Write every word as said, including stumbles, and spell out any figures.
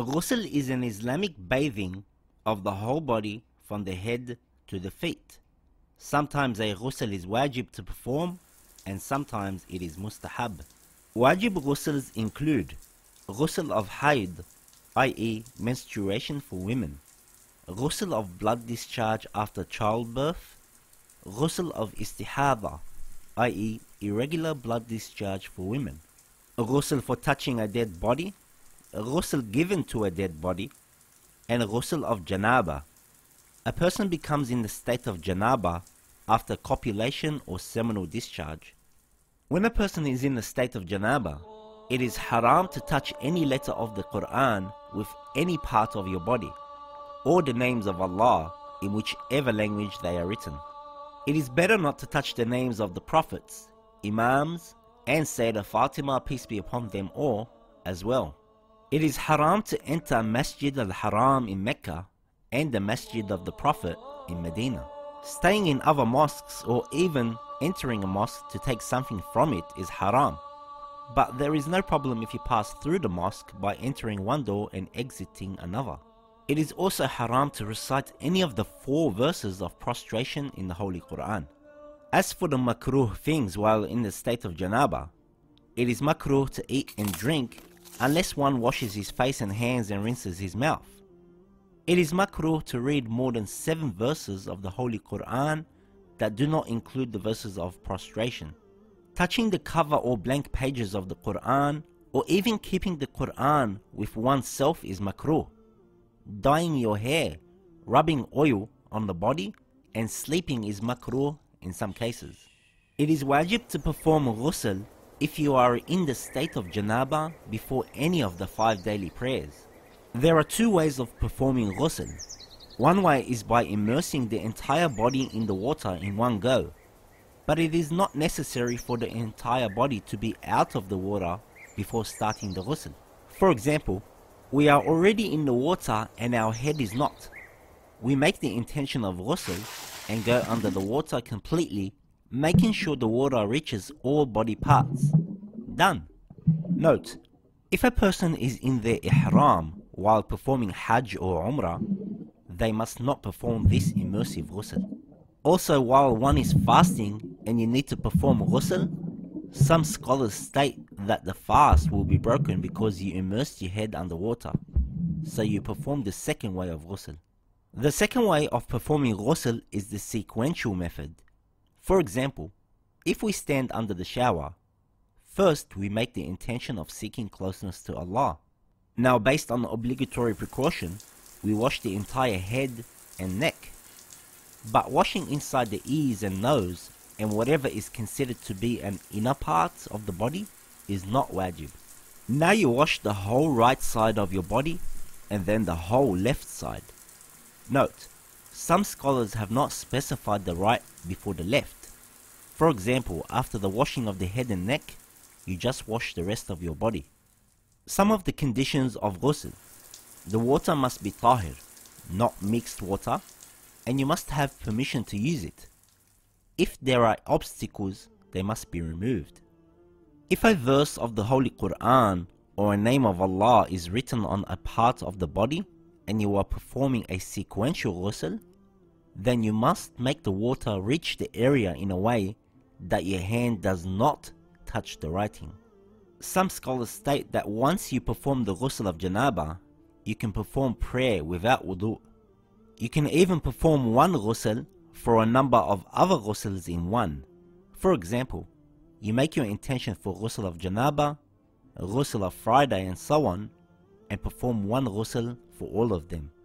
Ghusl is an Islamic bathing of the whole body from the head to the feet. Sometimes a ghusl is wajib to perform and sometimes it is mustahab. Wajib ghusls include ghusl of haid, that is menstruation for women, ghusl of blood discharge after childbirth, ghusl of istihada, that is irregular blood discharge for women, ghusl for touching a dead body, ghusl given to a dead body, and ghusl of janaba. A person becomes in the state of janaba after copulation or seminal discharge. When a person is in the state of janaba, it is haram to touch any letter of the Quran with any part of your body, or the names of Allah in whichever language they are written. It is better not to touch the names of the prophets, imams, and Sayyidah Fatima, peace be upon them all, as well. It is haram to enter Masjid al-Haram in Mecca and the Masjid of the Prophet in Medina. Staying in other mosques or even entering a mosque to take something from it is haram. But there is no problem if you pass through the mosque by entering one door and exiting another. It is also haram to recite any of the four verses of prostration in the Holy Quran. As for the makruh things while in the state of janaba, it is makruh to eat and drink unless one washes his face and hands and rinses his mouth. It is makruh to read more than seven verses of the Holy Quran that do not include the verses of prostration. Touching the cover or blank pages of the Quran, or even keeping the Quran with oneself is makruh. Dyeing your hair, rubbing oil on the body, and sleeping is makruh in some cases. It is wajib to perform ghusl if you are in the state of janaba before any of the five daily prayers. There are two ways of performing ghusl. One way is by immersing the entire body in the water in one go, but it is not necessary for the entire body to be out of the water before starting the ghusl. For example, we are already in the water and our head is not. We make the intention of ghusl and go under the water completely, making sure the water reaches all body parts. Done. Note, if a person is in their ihram while performing hajj or umrah, they must not perform this immersive ghusl. Also, while one is fasting and you need to perform ghusl, some scholars state that the fast will be broken because you immersed your head underwater, so you perform the second way of ghusl. The second way of performing ghusl is the sequential method. For example, if we stand under the shower, first we make the intention of seeking closeness to Allah. Now, based on the obligatory precaution, we wash the entire head and neck. But washing inside the ears and nose and whatever is considered to be an inner part of the body is not wajib. Now you wash the whole right side of your body and then the whole left side. Note, some scholars have not specified the right before the left. For example, after the washing of the head and neck, you just wash the rest of your body. Some of the conditions of ghusl: the water must be tahir, not mixed water, and you must have permission to use it. If there are obstacles, they must be removed. If a verse of the Holy Quran or a name of Allah is written on a part of the body and you are performing a sequential ghusl, then you must make the water reach the area in a way that your hand does not touch the writing. Some scholars state that once you perform the ghusl of janaba, you can perform prayer without wudu. You can even perform one ghusl for a number of other ghusls in one. For example, you make your intention for ghusl of janaba, ghusl of Friday and so on, and perform one ghusl for all of them.